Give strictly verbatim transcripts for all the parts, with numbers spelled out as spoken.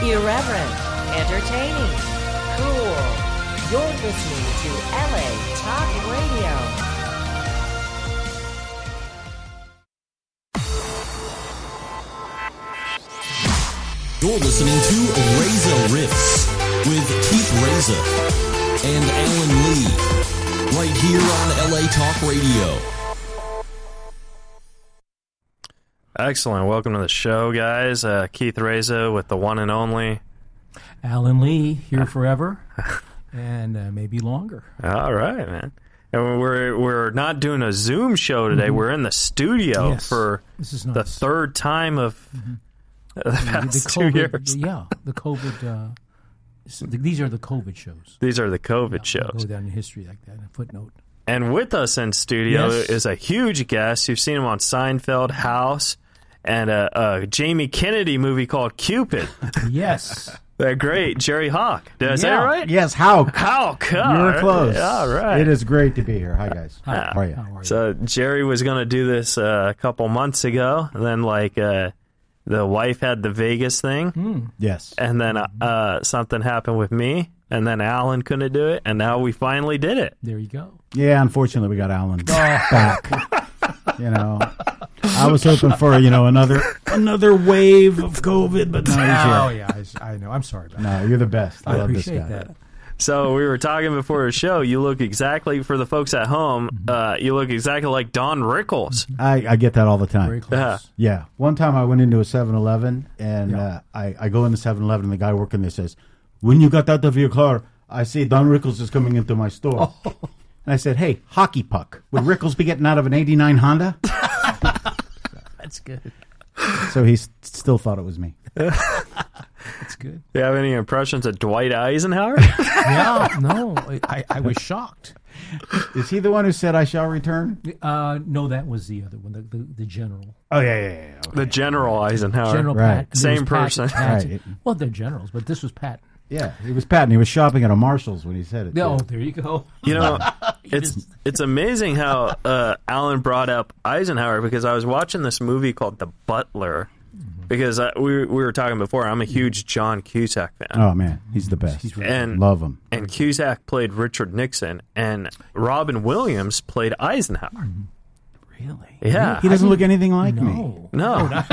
Irreverent, entertaining, cool. You're listening to L A Talk Radio. You're listening to Reza Riffs with Keith Reza and Alan Lee, right here on L A Talk Radio. Excellent. Welcome to the show, guys. Uh, Keith Reza with the one and only Alan Lee, here forever, and uh, maybe longer. All right, man. And we're we're not doing a Zoom show today. Mm-hmm. We're in the studio yes. for this is nice. the third time of mm-hmm. the past the, the two COVID, years. Yeah, the COVID. Uh, so the, these are the COVID shows. These are the COVID yeah, shows. We'll go down in history like that. A footnote. And with us in studio yes. is a huge guest. You've seen him on Seinfeld, House, and a, a Jamie Kennedy movie called Cupid. Yes. The great Jerry Hawk. Did I say yeah. it right? Yes, Hawk. Hawk. You're close. All right. It is great to be here. Hi, guys. Hi. Yeah. How are you? How are you? So Jerry was going to do this uh, a couple months ago. And then, like, uh, the wife had the Vegas thing. Mm. Yes. And then uh, something happened with me. And then Alan couldn't do it. And now we finally did it. There you go. Yeah, unfortunately, we got Alan back. You know, I was hoping for, you know, another another wave of COVID, but no, he's Oh, here. yeah, I, I know. I'm sorry about No, that. you're the best. I, I love this appreciate guy. that. So we were talking before the show. You look exactly, for the folks at home, Mm-hmm. uh, you look exactly like Don Rickles. I, I get that all the time. Very close. Yeah. Yeah. One time I went into a seven eleven, and Yeah. uh, I, I go in the seven eleven, and the guy working there says, when you got out of your car, I see Don Rickles is coming into my store. Oh. And I said, hey, hockey puck. Would Rickles be getting out of an eighty-nine Honda? That's good. So he s- still thought it was me. That's good. Do you have any impressions of Dwight Eisenhower? Yeah, no, I, I was shocked. Is he the one who said I shall return? Uh, no, that was the other one, the, the, the general. Oh, yeah, yeah, yeah. Okay. The General Eisenhower. General Right. Patton. Same It was Patton- person. Patton. Right. Well, they're generals, but this was Patton. Yeah, he was Patton. He was shopping at a Marshall's when he said it. Oh, too. there you go. You know, it's it's amazing how uh, Alan brought up Eisenhower, because I was watching this movie called The Butler, because I, we, we were talking before, I'm a huge John Cusack fan. Oh, man. He's the best. He's really And Love him. and Cusack played Richard Nixon, and Robin Williams played Eisenhower. Really? Yeah. He doesn't look anything like me. No. No.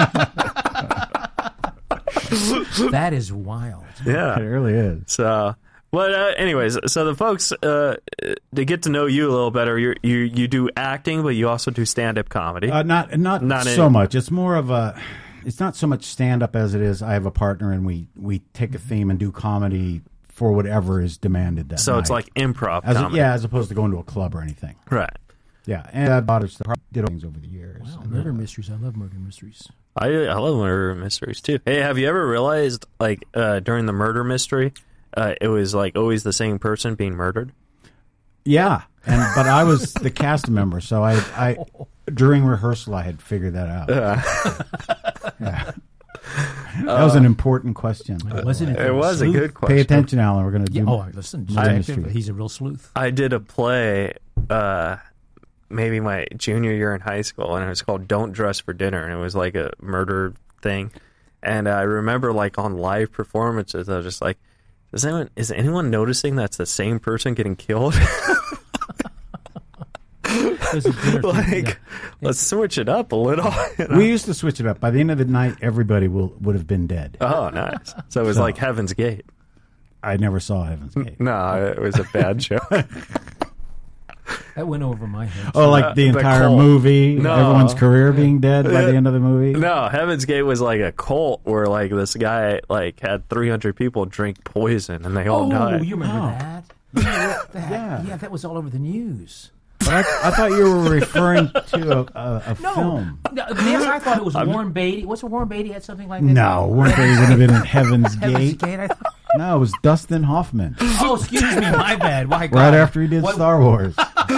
That is wild. It Yeah. really is. So, but uh, anyways, so the folks, uh, to get to know you a little better, you you you do acting, but you also do stand-up comedy. Uh, not not, Not so any- much. It's more of a. It's not so much stand up as it is. I have a partner, and we we take a theme and do comedy for whatever is demanded. That so it's night. like improv as a, comedy. yeah, as opposed to going to a club or anything. Right. Yeah, and I bought stuff. Did things over the years. Wow, And, murder uh, mysteries. I love murder mysteries. I I love murder mysteries too. Hey, have you ever realized, like, uh, during the murder mystery, uh, it was like always the same person being murdered? Yeah, and but I was the cast member, so I I during rehearsal I had figured that out. Yeah. That was an important question. Wasn't it? It was a Sleuth? good question. Pay attention, Alan. We're going to do. Yeah, oh, listen, I- detective, he's a real sleuth. I did a play, uh, maybe my junior year in high school, and it was called "Don't Dress for Dinner," and it was like a murder thing. And I remember, like, on live performances, I was just like, "Does anyone is anyone noticing that's the same person getting killed?" There's a dinner thing, Like, yeah. let's switch it up a little. you know? We used to switch it up. By the end of the night, everybody will would have been dead. Oh, nice. So it was So- like Heaven's Gate. I never saw Heaven's Gate. No, it was a bad show. That went over my head. Oh, like the the entire cult. movie, No. everyone's career being dead by the end of the movie. No, Heaven's Gate was like a cult where, like, this guy like had three hundred people drink poison and they all Oh, died. you remember Oh. that? Yeah, that? Yeah. yeah, that was all over the news. But I, I thought you were referring to a, a, a No, film. no, yes, I thought it was Warren Beatty. What's it, Warren Beatty had something like that? No, weren't they would have been in Heaven's Heaven's Gate? Gate. I thought. No, it was Dustin Hoffman. Oh, excuse me, my bad. My God. Right after he did What- Star Wars.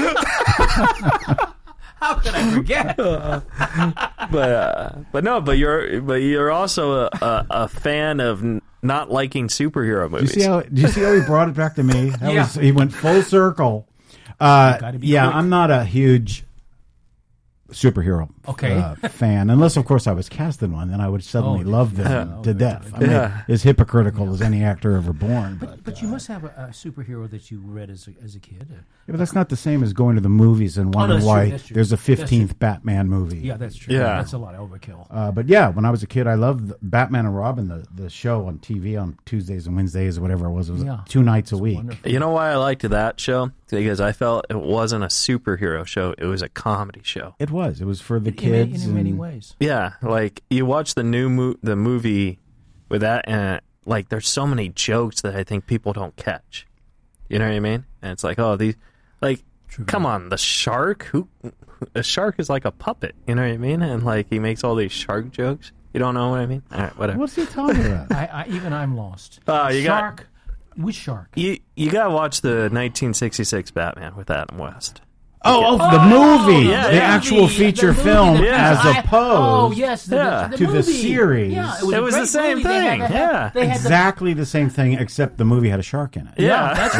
How could I forget? but uh, but no, but you're but you're also a, a, a fan of n- not liking superhero Do you movies. see how? Do you see how he brought it back to me? That Yeah. was, he went full circle. Uh, gotta be yeah, quick. I'm not a huge superhero Okay. uh, fan, unless of course I was cast in one, then I would suddenly Oh, love them yeah. to death. I mean, Yeah. as hypocritical as any actor ever born. But, But you must have a, a superhero that you read as a, as a kid. Uh, yeah, but that's not the same as going to the movies and wondering that's true, why that's true. there's a That's true. fifteenth Batman movie. Yeah, that's true. Yeah. That's a lot of overkill. Uh, but yeah, when I was a kid, I loved Batman and Robin, the, the show on T V on Tuesdays and Wednesdays or whatever it was. It was Yeah. two nights a week. Wonderful. You know why I liked that show? Because I felt it wasn't a superhero show; it was a comedy show. It was. It was for the In, kids. in, in many and- ways. Yeah, like you watch the new mo- the movie with that, and like there's so many jokes that I think people don't catch. You know what I mean? And it's like, oh, these, like, True. come on, the shark. Who? A shark is like a puppet. You know what I mean? And like he makes all these shark jokes. You don't know what I mean? All right, whatever. What's he talking about? I, I even I'm lost. Oh, you got- shark. Which shark? You you gotta watch the nineteen sixty-six Batman with Adam West. Oh, oh, the movie, yeah, the yeah. actual The- feature the movie film, that- Yeah. as I- opposed Oh yes, the, Yeah. the, the to the movie. series. Yeah, it was, It a was the great same movie. They had- thing, they had- yeah. they had the- exactly the same thing, except the movie had a shark in it. Yeah, that's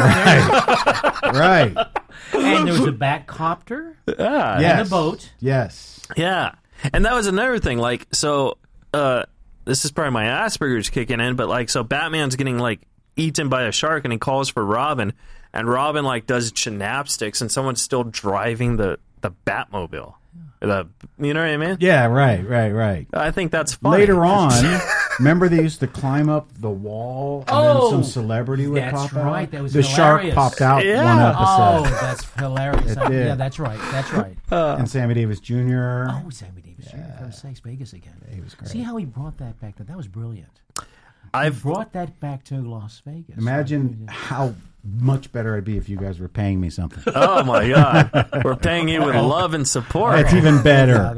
right. Right. And there was a bat copter yeah, Yes. and a boat. Yes. yeah. And that was another thing. Like, so uh, this is probably my Asperger's kicking in, but like, so Batman's getting like eaten by a shark, and he calls for Robin, and Robin like does gymnastics, and someone's still driving the the Batmobile. The, you know what I mean? Yeah, right, right, right. I think that's funny. Later on, remember they used to climb up the wall and Oh, then some celebrity would that's pop out? right, that was the shark hilarious. popped out Yeah. one Oh, episode. that's hilarious. I- did. yeah, that's right. That's right. and Sammy Davis Junior Oh, Sammy Davis Junior for sakes, Vegas again. he was great. See how he brought that back? That was brilliant. I've Brought that back to Las Vegas. Imagine how much better I'd be if you guys were paying me something. oh my god, we're paying you with love and support. That's even better.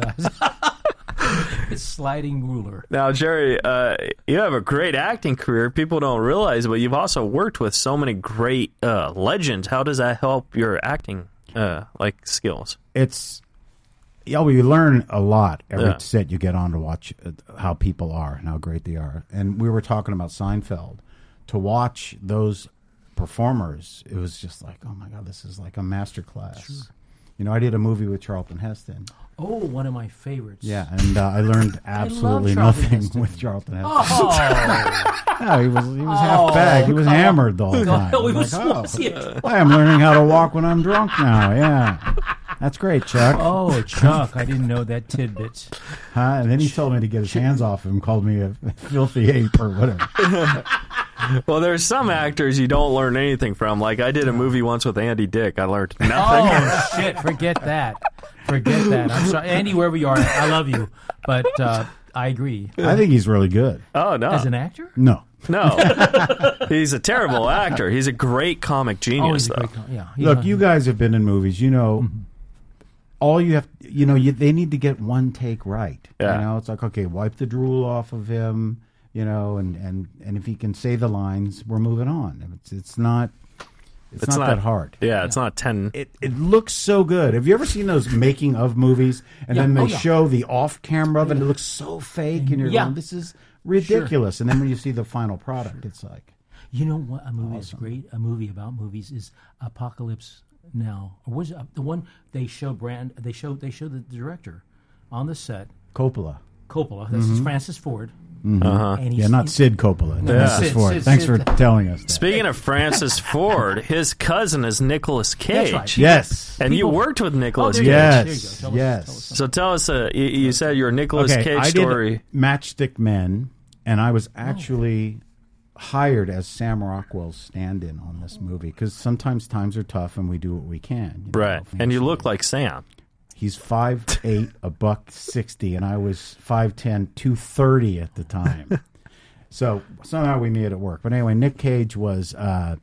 It's sliding ruler. Now, Jerry, uh, you have a great acting career. People don't realize, but you've also worked with so many great uh, legends. How does that help your acting uh, like skills? It's yeah, well, you learn a lot every Yeah. set you get on to watch uh, how people are and how great they are. And we were talking about Seinfeld. To watch those performers, it was just like, oh my god, this is like a master class. You know, I did a movie with Charlton Heston. Oh, one of my favorites. Yeah, and uh, I learned absolutely Charlton nothing Heston. with Charlton Heston. Oh, No, he was he was Oh, half bagged. He was come on. hammered the whole time. Oh, he I'm was like, oh, was it? well, I'm learning how to walk when I'm drunk now. Yeah, that's great, Chuck. Oh, Chuck, I didn't know that tidbit. Huh? And then he told me to get his hands off him, called me a filthy ape or whatever. Well, there's some actors you don't learn anything from. Like I did a movie once with Andy Dick. I learned nothing. Oh, shit, forget that. Forget that. I'm sorry. Andy, wherever you are, I love you. But uh, I agree. I think he's really good. Oh, no. As an actor? No. No. He's a terrible actor. He's a great comic Oh, genius, he's a though. great. Yeah. he's Look, a- you guys have been in movies. You know, Mm-hmm. all you have, you know, you, they need to get one take right. Yeah. You know, it's like, okay, wipe the drool off of him, you know, and, and, and if he can say the lines, we're moving on. It's, it's not, it's, It's not, not- that hard. Yeah, it's not ten. It, it looks so good. Have you ever seen those making of movies and Yeah. then they Oh, yeah. show the off camera of it and it looks so fake and you're Yeah. going, this is ridiculous. And then when you see the final product, it's like, You know what? A movie is great. A movie about movies is Apocalypse Now. Or was it, uh, the one they show Brand? They show they show the director on the set. Coppola. Coppola. This is Francis Ford. Uh-huh. And he's, Yeah, not he's- Sid Coppola. No, Francis Sid, Ford. Sid, Thanks Sid. for telling us that. Speaking of Francis Ford, his cousin is Nicolas Cage. That's right. Yes. And you People- worked with Nicolas Oh, Cage. there you go. Yes, There you go. Tell us- yes. tell us So tell us, uh, you, you said your Nicolas Okay, Cage I story. did Matchstick Men, and I was actually hired as Sam Rockwell's stand-in on this movie because sometimes times are tough and we do what we can. you know, Right. And you financially. look like Sam. He's five eight, a buck sixty, and I was five ten, two thirty at the time. So somehow we made it work. But anyway, Nick Cage was uh,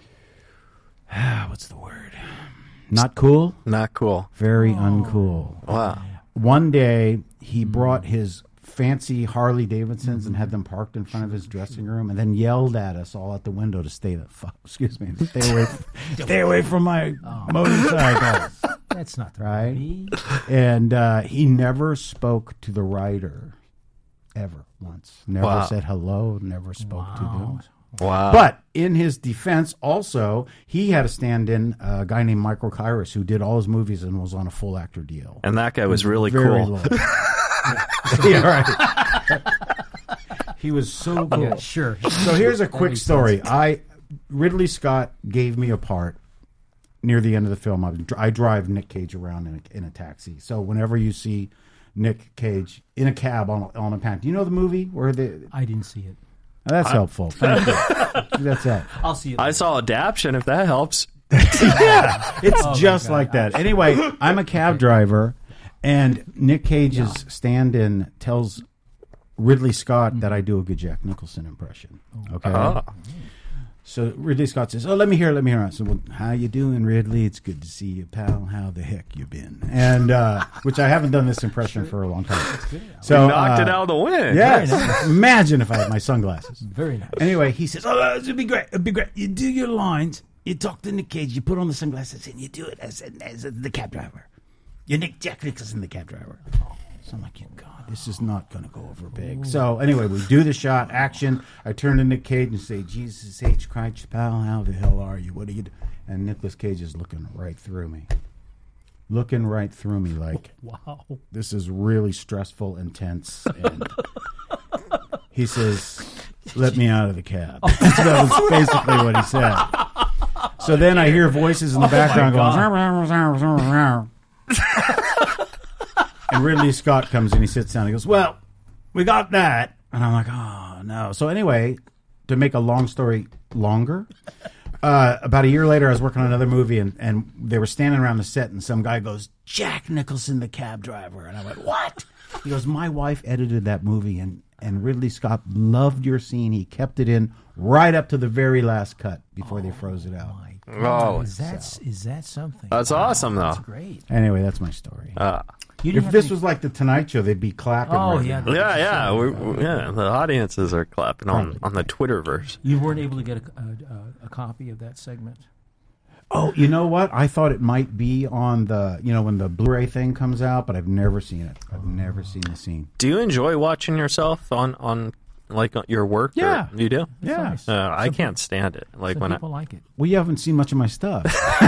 what's the word? Not cool. Not cool. Very uncool. Wow. One day he brought his fancy Harley Davidsons and had them parked in front of his dressing room, and then yelled at us all out the window to stay the fuck. Excuse me, stay away, stay away from my motorcycle. That's not the Right. movie. And uh, he never spoke to the writer ever once. Never Wow. said hello. Never spoke to Wow. them. Wow. But in his defense, also, he had a stand-in, uh, a guy named Michael Kyrus, who did all his movies and was on a full actor deal. And that guy was really Very cool. low. Yeah, right. He was so cool. Yeah, sure. So here's a That quick makes story. sense. I Ridley Scott gave me a part near the end of the film. I, I drive Nick Cage around in a, in a taxi. So whenever you see Nick Cage in a cab on a, on a pan, do you know the movie where the? I didn't see it. Oh, that's helpful. Thank you. That's it. I'll see it. I saw Adaption, if that helps. Yeah, it's Oh, my just God. like that. Anyway, I'm a cab driver, and Nick Cage's stand-in tells Ridley Scott that I do a good Jack Nicholson impression. Okay. Oh. So Ridley Scott says, "Oh, let me hear, it, let me hear." It. I said, "Well, how you doing, Ridley? It's good to see you, pal. How the heck you been?" And uh, which I haven't done this impression for a long time. So You knocked uh, it out of the wind. Yes. Imagine if I had my sunglasses. Very nice. Anyway, he says, "Oh, it'd be great. It'd be great. You do your lines. You talk to Nick Cage. You put on the sunglasses, and you do it as, as the cab driver. You're Nick Jack Nicholson, the cab driver." So I'm like, God, this is not going to go over big. So anyway, we do the shot, action. I turn to Nick Cage and say, "Jesus H. Christ, pal, how the hell are you? What are you doing?" And Nicolas Cage is looking right through me. Looking right through me like, Wow. this is really stressful, intense. And he says, "Let me out of the cab." That was basically what he said. So then I hear voices in the background going, and Ridley Scott comes in, he sits down, he goes, "Well, we got that." And I'm like, oh, no. So anyway, to make a long story longer, uh, about a year later, I was working on another movie, and, and they were standing around the set, and some guy goes, "Jack Nicholson, the cab driver." And I went, "What?" He goes, "My wife edited that movie, and, and Ridley Scott loved your scene. He kept it in right up to the very last cut before they froze it out." My Oh, God. Is that, is that something? That's Wow, awesome, though. That's great. Anyway, that's my story. Uh, You didn't If have this to- was like the Tonight Show, they'd be clapping. Oh, right yeah. now. yeah, yeah, we, we- yeah. The audiences are clapping on, on the Twitterverse. You weren't able to get a, a, a copy of that segment? Oh, you know what? I thought it might be on the, you know, when the Blu-ray thing comes out, but I've never seen it. I've never seen the scene. Do you enjoy watching yourself on, on like on your work? or- Yeah. you do. Yeah. nice. Uh, I can't stand it. Like Some when I, people like it. Well, you haven't seen much of my stuff.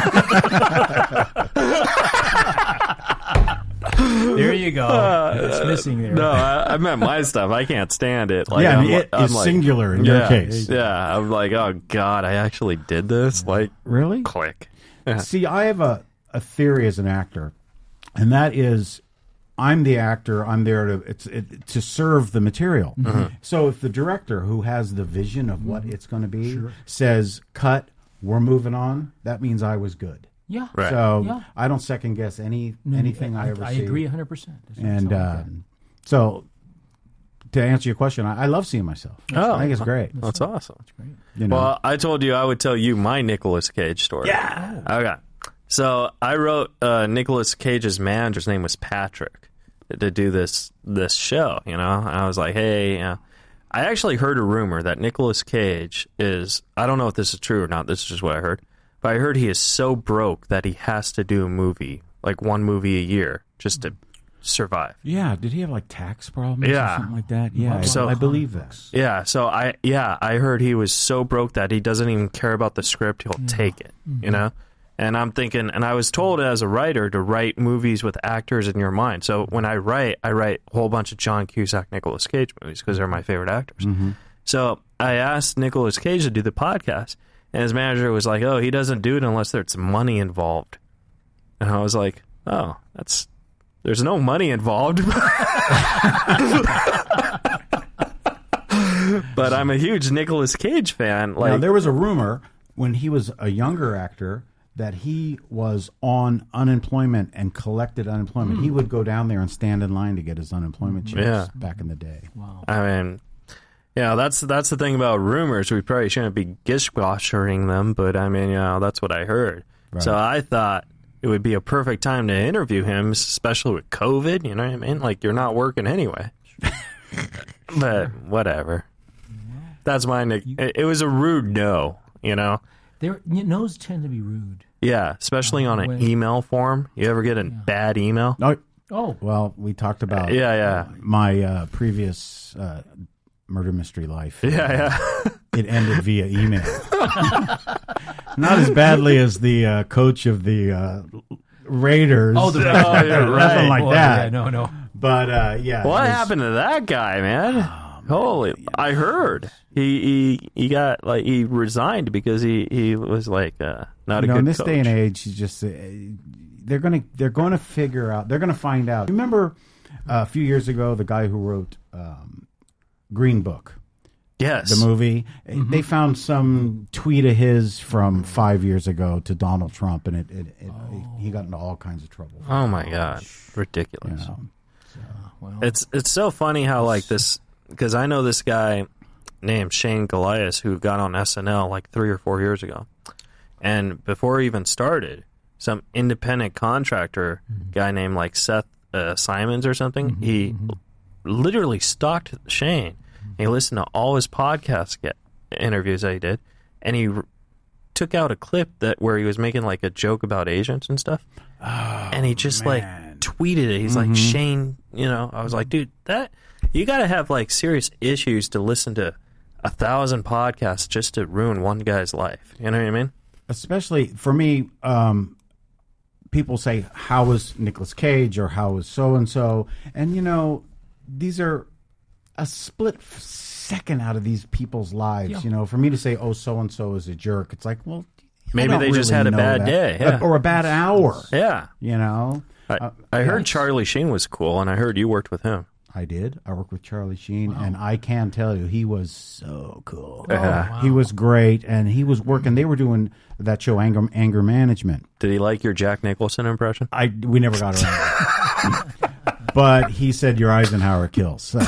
There you go. It's missing there. no, I, I meant my stuff. I can't stand it. Like, yeah, I'm, and it I'm is like, singular in yeah, your case. Yeah, I'm like, oh God, I actually did this. Like, Really? click. Yeah. See, I have a, a theory as an actor, and that is, I'm the actor. I'm there to it's it, to serve the material. So if the director, who has the vision of what it's going to be, says cut, we're moving on, that means I was good. Yeah. Right. So Yeah. I don't second guess any anything I, ever I see. agree one hundred percent. And uh, so, to answer your question, I, I love seeing myself. Oh. I think it's great. That's awesome. You know, Well, I told you I would tell you my Nicolas Cage story. Yeah. Okay. So I wrote uh, Nicolas Cage's manager's name was Patrick to do this this show, you know? And I was like, hey, you know, I actually heard a rumor that Nicolas Cage is, I don't know if this is true or not, this is just what I heard, but I heard he is so broke that he has to do a movie, like one movie a year, just to survive. yeah. Did he have like tax problems Yeah. or something like that? Yeah, So- I, I believe that. Yeah, so I yeah, I heard he was so broke that he doesn't even care about the script, he'll take it, you know? And I'm thinking, and I was told as a writer to write movies with actors in your mind. So when I write, I write a whole bunch of John Cusack, Nicolas Cage movies because they're my favorite actors. So I asked Nicolas Cage to do the podcast, and his manager was like, oh, he doesn't do it unless there's money involved. And I was like, oh, that's, there's no money involved. But I'm a huge Nicolas Cage fan. Like, Now, there was a rumor when he was a younger actor that he was on unemployment and collected unemployment. He would go down there and stand in line to get his unemployment checks Yeah. back in the day. Wow. I mean, yeah, that's that's the thing about rumors. We probably shouldn't be dishwashering them, but I mean, you know, that's what I heard. Right. So I thought it would be a perfect time to interview him, especially with COVID. You know what I mean? Like, you're not working anyway. But whatever. That's my. Nick- It, it was a rude no. You know. There, no's tend to be rude. Yeah, especially on an Wait. email form. You ever get a bad email? No, Oh, well, we talked about Yeah, yeah. my uh, previous uh, murder mystery life. Yeah, yeah. it ended via email. Not as badly as the uh, coach of the uh, Raiders. Oh, the Oh, yeah, nothing right. like Boy, that. Yeah, no, no. But uh, yeah, What it was- happened to that guy, man? Holy! I heard he, he he got like he resigned because he, he was like uh, not You know, a good in this coach. day and age, you just uh, they're gonna they're going to figure out. They're going to find out. Remember uh, a few years ago, the guy who wrote um, Green Book, Yes, the movie. They found some tweet of his from five years ago to Donald Trump, and it, it, it he got into all kinds of trouble. Oh my god, You ridiculous! know. Well, It's it's so funny how like this because I know this guy named Shane Goliath who got on S N L like three or four years ago, and before he even started, some independent contractor Mm-hmm. guy named like Seth uh, Simons or something, Mm-hmm. he literally stalked Shane. He listened to all his podcast get, interviews that he did, and he r- took out a clip that where he was making like a joke about Asians and stuff, and he just like man. tweeted it. He's like, Shane, you know, I was like, dude, that you got to have like serious issues to listen to a thousand podcasts just to ruin one guy's life. You know what I mean? Especially for me, um, people say, how was Nicolas Cage or how was so-and-so? And, you know, these are a split second out of these people's lives. Yeah. You know, for me to say, oh, so-and-so is a jerk, it's like, well, I Maybe don't they just really had a know bad that. day, yeah. Or a bad hour, Yeah. you know? I, Uh, I heard yeah. Charlie Sheen was cool, and I heard you worked with him. I did. I worked with Charlie Sheen, and I can tell you, he was so cool. Yeah. He was great, and he was working. They were doing that show, Anger, Anger Management. Did he like your Jack Nicholson impression? I we never got around. But he said your Eisenhower kills. So. So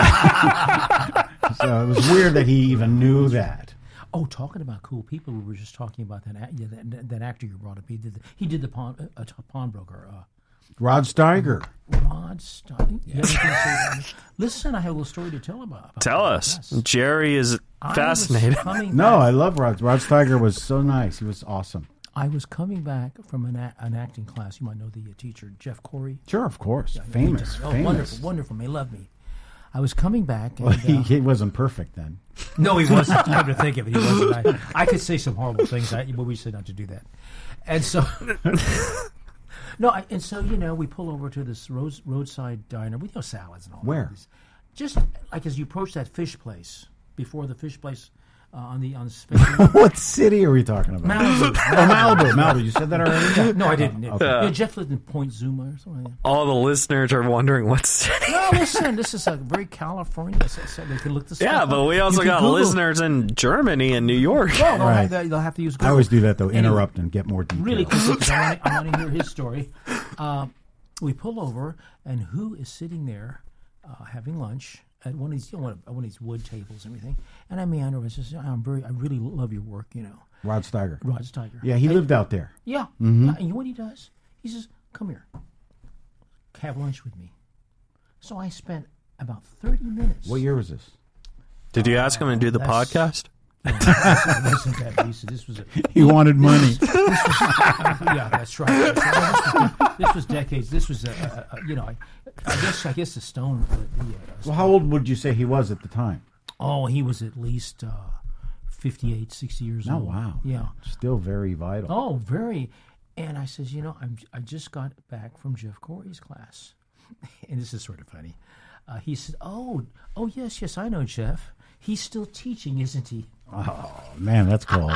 it was weird that he even knew that. oh, talking about cool people, we were just talking about that act- yeah, that, that actor you brought up. He did the, he did the pawn, uh, uh, pawnbroker. Uh, Rod Steiger. Rod Stein. You have anything to say about it? Listen, I have a little story to tell about. about Tell that. us. Yes. Jerry is I was fascinated. coming No, back- I love Rod. Rod Steiger was so nice. He was awesome. I was coming back from an, a- an acting class. You might know the uh, teacher, Jeff Corey. Sure, of course. Famous. Oh, famous. wonderful, wonderful. They love me. I was coming back. And, Well, he, uh, he wasn't perfect then. no, he wasn't. Come to think of it, he wasn't. I, I could say some horrible things, I, but we said not to do that. And so, no, I, and so you know, we pull over to this road, roadside diner with no salads and all. Where? That. Just like as you approach that fish place, before the fish place uh, on the on the space. What city are we talking about? Malibu. Oh, Malibu. Malibu. You said that already? No, I didn't. Okay. Yeah, Jeff lived in Point Zuma or something. Like that. All the listeners are wondering what's. No, listen, this is a very California. So, so they can look this Yeah, up. but we You also can got Google- listeners in Germany and New York. Well, they'll, Right. have, that- they'll have to use Google. I always do that, though. Anyway. Interrupt and get more details. Really quickly, 'cause I want to I want to hear his story. Um, we pull over, and who is sitting there uh, having lunch at one of these, you know, one of, one of these wood tables and everything? And I meander, I says, "I'm very, I really love your work, you know." Rod Steiger. Rod Steiger. Yeah, he And- lived out there. Yeah. And you know what he does? He says, "Come here, have lunch with me." So I spent about thirty minutes. What year was this? Did you ask him to do the That's- podcast? It wasn't that Lisa. This was a He wanted money. yeah, that's right. That's right. This, was, this was decades. This was, a, a, a, you know, I, I guess, I guess the stone. The, the, uh, Well, how old would you say he was at the time? oh, he was at least uh, fifty-eight, sixty years Oh, old. wow. Yeah. Still very vital. Oh, very. And I says, you know, I'm, I just got back from Jeff Corey's class, and this is sort of funny. Uh, he said, "Oh, oh yes, yes, I know Jeff. He's still teaching, isn't he?" Oh, man, that's cold.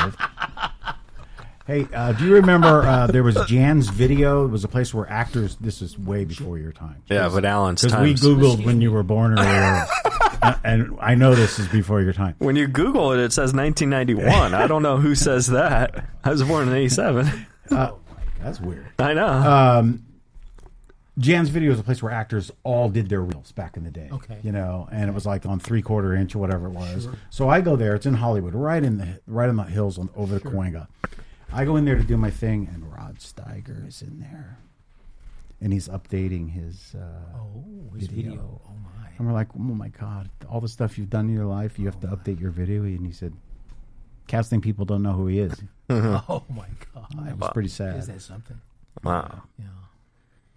Hey, uh, do you remember uh, there was Jan's Video? It was a place where actors, this is way before your time. Yeah, but Alan's Because we times. Googled when you were born earlier. uh, and I know this is before your time. When you Google it, it says nineteen ninety-one. I don't know who says that. I was born in eighty-seven. Uh, that's weird. I know. Um, Jan's Video is a place where actors all did their reels back in the day. Okay. You know, and it was like on three quarter inch or whatever it was. So I go there. It's in Hollywood, right in the right in the hills on, over the Cahuenga. I go in there to do my thing, and Rod Steiger is in there, and he's updating his. Uh, Oh, his Video. video. Oh my. and we're like, oh my god, all the stuff you've done in your life, you have to update your video. And he said, casting people don't know who he is. It Oh my God. was pretty sad. Is that something? Wow. Yeah.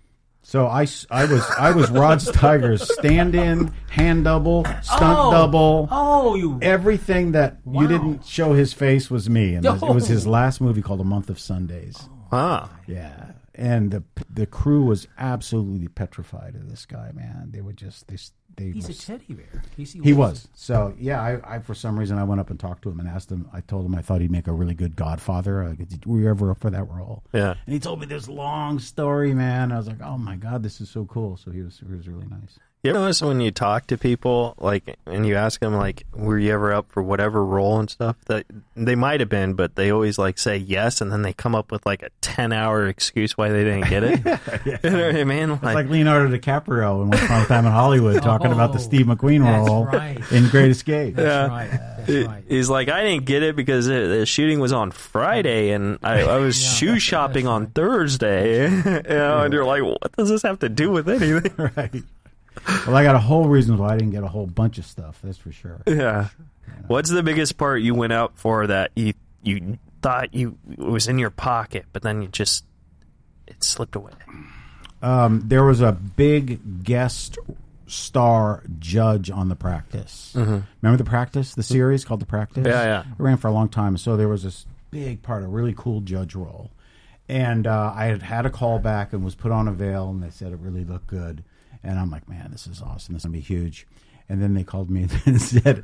So I, s- I was I was Rod Steiger's stand-in, hand double, stunt Oh. double. Oh, you. Everything that Wow. you didn't show his face was me, and it was his Oh. last movie called A Month of Sundays. Wow. Yeah, and the the crew was absolutely petrified of this guy. Man, they were just they they. He's a was, teddy bear. He's, he was. So yeah, I, I for some reason I went up and talked to him and asked him. I told him I thought he'd make a really good Godfather. Like, did, were you ever up for that role? Yeah. And he told me this long story, man. I was like, oh my god, this is so cool. So he was he was really nice. You ever notice when you talk to people, like, and you ask them, like, were you ever up for whatever role and stuff, that they might have been, but they always, like, say yes, and then they come up with, like, a ten-hour excuse why they didn't get it. yeah. You know what I mean? It's like Leonardo DiCaprio in Once Upon a Time in Hollywood talking about the Oh, Steve McQueen that's role right. in Great Escape. That's Yeah. right. That's He- right. He's like, I didn't get it because it, the shooting was on Friday and I, I was Yeah, shoe that's- shopping that's on right. Thursday. You know, and you're like, what does this have to do with anything? Right. Well, I got a whole reason why I didn't get a whole bunch of stuff. That's for sure. Yeah. What's the biggest part you went out for that you you thought you it was in your pocket, but then you just it slipped away? Um, there was a big guest star judge on The Practice. Remember The Practice, the series called The Practice? Yeah, yeah. It ran for a long time. So there was this big part, a really cool judge role. And uh, I had had a call back and was put on a veil, and they said it really looked good. And I'm like, man, this is awesome. This is going to be huge. And then they called me and said,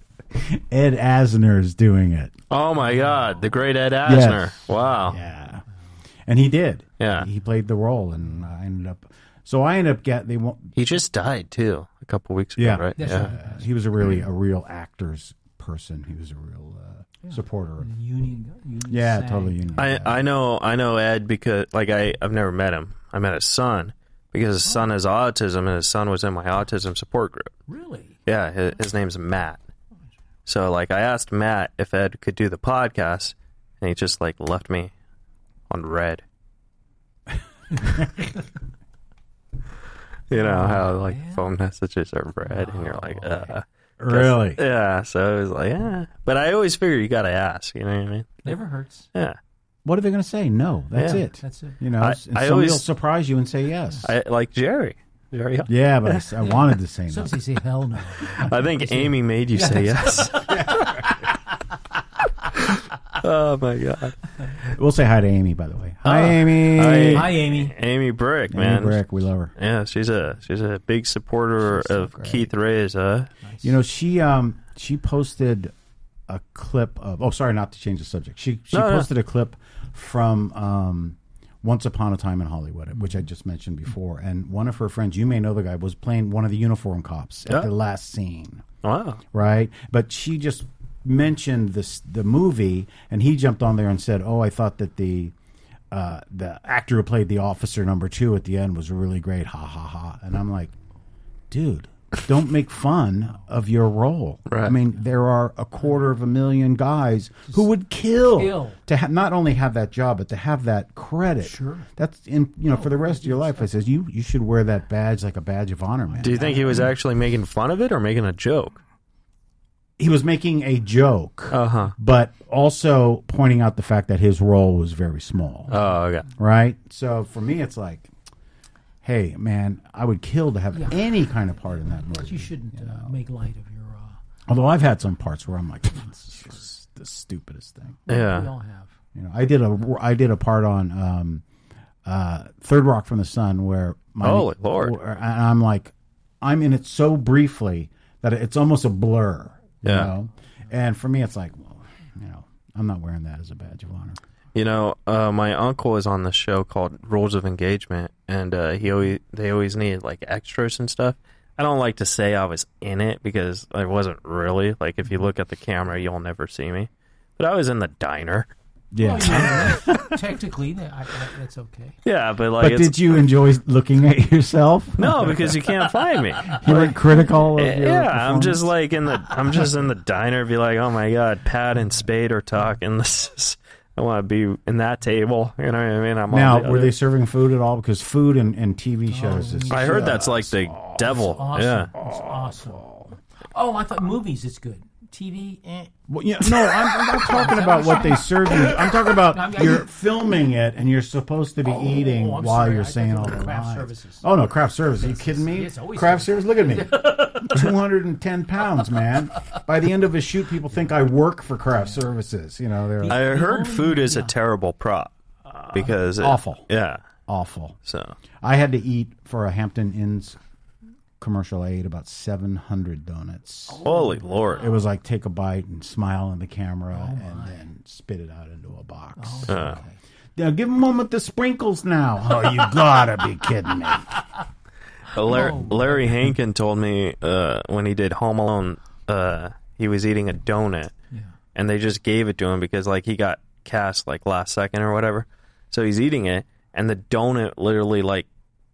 Ed Asner's doing it. Oh my God, the great Ed Asner! Yes. Wow. Yeah. And he did. Yeah. He played the role, and I ended up... So I ended up getting... They won't, He just died too a couple weeks ago, Yeah. right? That's yeah. right. Uh, he was a really a real actor's person. He was a real uh, supporter. Of, Union, union yeah, sang. totally. Union. I I know I know Ed because like I I've never met him. I met his son because his son has autism and his son was in my autism support group. Really? Yeah, his, his name's Matt. So like I asked Matt if Ed could do the podcast, and he just like left me on red. You know how like man. phone messages are red, and you're like, uh, really? yeah. So it was like, yeah. But I always figure you got to ask. You know what I mean? Never hurts. Yeah. What are they going to say? No, that's Yeah. it. That's it. You know, I- and I somebody always- will surprise you and say yes. I like Jerry. Jerry. yeah, but I s- I, wanted to say no. Sometimes they say hell no. I think Amy made you say yes. Oh my God. We'll say hi to Amy, by the way. Hi, Oh. Amy. Hi. Hi, Amy. Amy Brick, Amy man. Brick, we love her. Yeah, she's a she's a big supporter She's so of great. Keith Reza. You know, she um she posted a clip of. Oh, sorry, not to change the subject. She she No, no. posted a clip from um, Once Upon a Time in Hollywood, which I just mentioned before. And one of her friends, you may know the guy, was playing one of the uniform cops at Yeah. the last scene, Wow. right? But she just mentioned this the movie, and he jumped on there and said, "Oh, I thought that the." Uh, the actor who played the officer number two at the end was really great, ha ha ha. And I'm like, dude, don't make fun of your role. Right. I mean, there are a quarter of a million guys who would kill, kill. to ha- not only have that job, but to have that credit. Sure. That's in you know for the rest of your life. I says you you should wear that badge like a badge of honor, man. Do you think he was actually making fun of it or making a joke? He was making a joke, Uh huh. but also pointing out the fact that his role was very small. Oh, okay. Right? So for me, it's like, hey, man, I would kill to have Yeah. any kind of part in that movie. But you shouldn't you know? uh, make light of your. Uh, Although I've had some parts where I'm like, this is just the stupidest thing. We Yeah. all have. You know, I did a I did a part on um, uh, Third Rock from the Sun where my Holy Lord. and I'm like, I'm in it so briefly that it's almost a blur. You Yeah. know? And for me, it's like, well, you know, I'm not wearing that as a badge of honor. You know, uh, my uncle is on this show called Rules of Engagement, and uh, he always they always needed like extras and stuff. I don't like to say I was in it because I wasn't really. Like, if you look at the camera, you'll never see me. But I was in the diner. Yeah. Well, yeah, technically, that, I, I, that's okay. Yeah, but like, But it's, did you enjoy looking at yourself? no, because you can't find me. You were critical of your Yeah, I'm just performance? like in the I'm just in the diner, be like, oh my God, Pat and Spade are talking. This is, I want to be in that table. You know what I mean? I'm Now, on the were other- they serving food at all? Because food and, and T V shows is... I heard that's like the devil. Awesome. Yeah. It's awesome. Oh, I thought movies. It's good. T V, eh. Well, yeah, no, I'm, I'm not talking about what they serve you. I'm talking about I'm- I- you're filming it and you're supposed to be Oh, eating I'm while sorry. you're I thought saying you all were the craft lines. services. Oh no, craft service. Are you kidding me? It's always Craft service. service. Look at me, two hundred ten pounds, man. By the end of a shoot, people think I work for craft services. You know, they're I heard only- food is a yeah. terrible prop because it, awful. Yeah. awful. So I had to eat for a Hampton Inns commercial. I ate about seven hundred donuts. holy Lord. It was like take a bite and smile in the camera and then spit it out into a box. Uh, Now give him one with the sprinkles now. Oh, you gotta be kidding me. Larry, Oh, Larry Hankin told me uh, when he did Home Alone, uh, he was eating a donut, Yeah. and they just gave it to him because like he got cast like last second or whatever. So he's eating it, and the donut literally like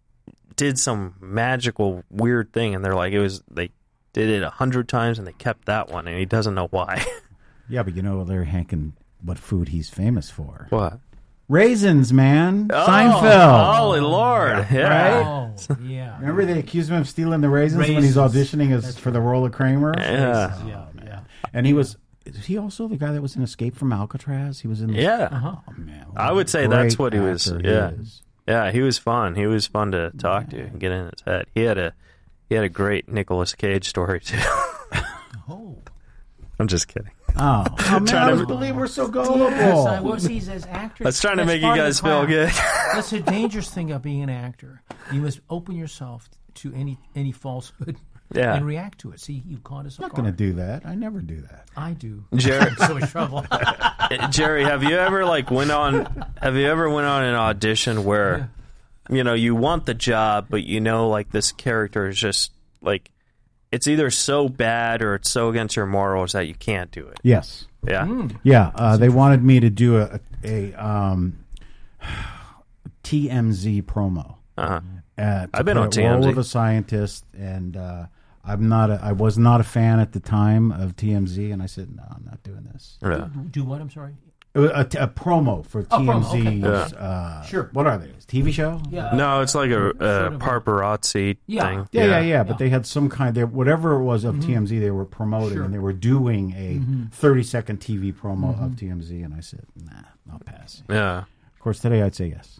did some magical weird thing, and they're like it was they did it a hundred times, and they kept that one, and he doesn't know why. Yeah, but you know Larry Hankin, what food he's famous for? What? Raisins, man. Oh, Seinfeld. holy Lord! Yeah. Oh, yeah. Remember they accused him of stealing the raisins, when he's Raisins. auditioning as for the role of Kramer? Yeah. Yeah, yeah. And he was, is he also the guy that was in Escape from Alcatraz? He was in the, Yeah. Uh-huh. Oh, man, what I a would say that's great what he was- actor yeah. is. Yeah, he was fun. He was fun to talk to and get in his head. He had a he had a great Nicolas Cage story too. Oh. I'm just kidding. Oh, oh man, Trying I to- was believe we're so gullible. Yes, I was. He's as actors. I was trying to that's make you part of guys the feel craft. good. That's the dangerous thing of being an actor. You must open yourself to any any falsehood Yeah. and react to it. See, you caught us. I'm not going to do that. I never do that. I do. Jerry, So much trouble. Jerry, have you ever like went on? Have you ever went on an audition where, you know, you want the job, but you know, like this character is just like, it's either so bad or it's so against your morals that you can't do it. Yes. Yeah. Yeah, uh, they wanted me to do a, a um, T M Z promo. Uh-huh. Uh, to I've been play on a T M Z. role of a scientist, and uh, I'm not. A, I was not a fan at the time of T M Z, and I said, "No, I'm not doing this." Yeah. Do what? I'm sorry. It was a, t- a promo for Oh, T M Z's. promo, okay. uh, Sure. What are they? T V show? Yeah. No, it's like a, Sort a of a- paparazzi Yeah. thing. Yeah, yeah, yeah. But they had some kind. They, whatever it was of T M Z, they were promoting, Sure. and they were doing a thirty second T V promo of T M Z, and I said, "Nah, I'll pass." Yeah. Of course, today I'd say yes.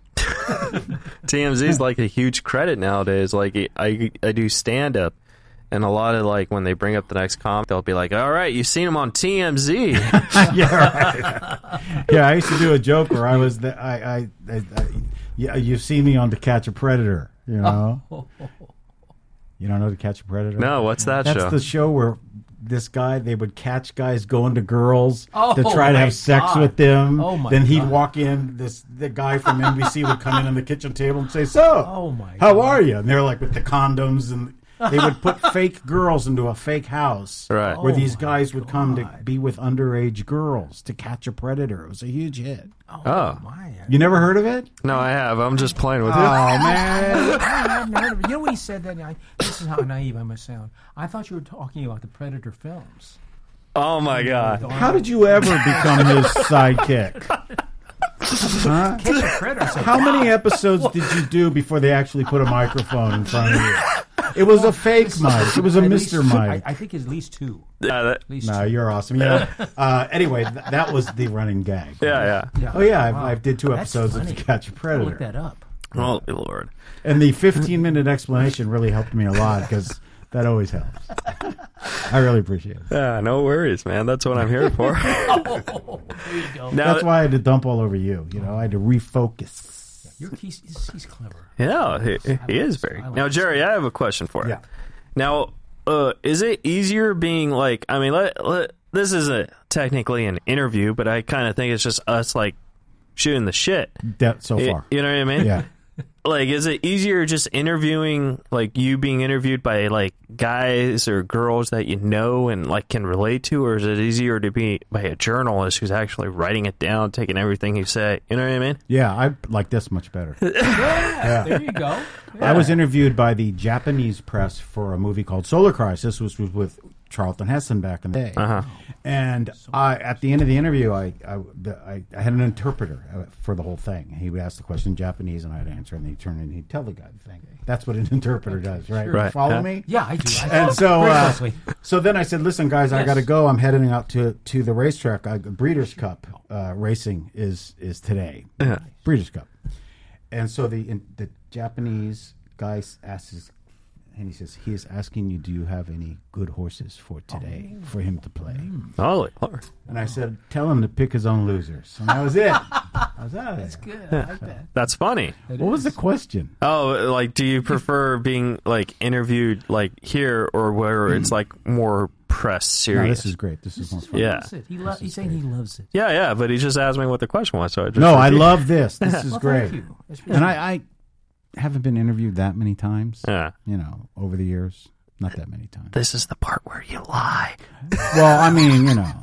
T M Z is like a huge credit nowadays. Like I, I do stand up, and a lot of like when they bring up the next comic, they'll be like, "All right, you seen him on T M Z." Yeah, right. Yeah, I used to do a joke where I was the, I, I, I, I yeah, you've seen me on To Catch a Predator, you know. You don't know To Catch a Predator? No, what's that That's show? the show where this guy, they would catch guys going to girls Oh, to try to my have sex God. with them. Oh, my then he'd God. walk in. This the guy from N B C would come in on the kitchen table and say, "So, Oh, my how God. are you?" And they're like with the condoms, and they would put fake girls into a fake house, Right. Where Oh, these my guys would come to God. be with underage girls to catch a predator. It was a huge hit. Oh, Oh. my. You never heard of it? No, I have. I'm just playing with Oh you. man! I've never heard of it. You know when he said that? I, this is how naive I must sound. I thought you were talking about the Predator films. Oh my god. How did you ever become his sidekick? Huh? Catch a Predator? So How many episodes did you do before they actually put a microphone in front of you? It was a fake mic. It was a At Mister least two- Mike. I, I think at least two. Yeah, that, At least No, two. you're awesome. Yeah. Uh, anyway, th- that was the running gag. yeah, yeah. Yeah. Oh yeah, I've, Wow. I did two That's episodes of funny. To Catch a I'll Predator, look that up. Oh Lord. and the fifteen minute explanation really helped me a lot because that always helps. I really appreciate it. Yeah, no worries, man. That's what I'm here for. Oh, there you go. Now, That's why I had to dump all over you. You know, I had to refocus. You're, he's, he's, he's clever. yeah, he, he is very. I like Now, this. Jerry, I have a question for you. Yeah. Now, uh, is it easier being like? I mean, let, let, this isn't technically an interview, but I kind of think it's just us like shooting the shit. That so Y- far. You know what I mean? Yeah. Like, is it easier just interviewing, like, you being interviewed by, like, guys or girls that you know and, like, can relate to? Or is it easier to be by a journalist who's actually writing it down, taking everything you say? You know what I mean? Yeah, I like this much better. Yeah, there you go. I was interviewed by the Japanese press for a movie called Solar Crisis, which was with Charlton Heston back in the day. Uh-huh. And I, at the end of the interview, I I, the, I I had an interpreter for the whole thing. He would ask the question in Japanese, and I'd answer, and he'd turn and he'd tell the guy the thing. That's what an interpreter does, right? Right. Follow Yeah. me? Yeah, I do. I And so, very uh, closely. so then I said, "Listen, guys, I Yes. got to go. I'm heading out to to the racetrack. I, Breeders' Cup uh, racing is is today. Yeah. Breeders' Cup." And so the in, the Japanese guy asks, his, and he says, "He is asking you, do you have any good horses for today for him to play?" Holy Lord. And I said, "Tell him to pick his own losers." And that was it. I was out of there. That's good. I like that. That's funny. It What was the is. question? Oh, like, do you prefer being like interviewed like here or where it's like more press No, serious? this is great. This is This more is fun. he Yeah. loves it. He lo- he's saying he loves it. yeah, yeah, but he just asked me what the question was, so I just No, I repeated. love this. This is Well, great. thank you. That's really And I, I haven't been interviewed that many times. Yeah. You know, over the years, not that many times. This is the part where you lie. Well, I mean, you know,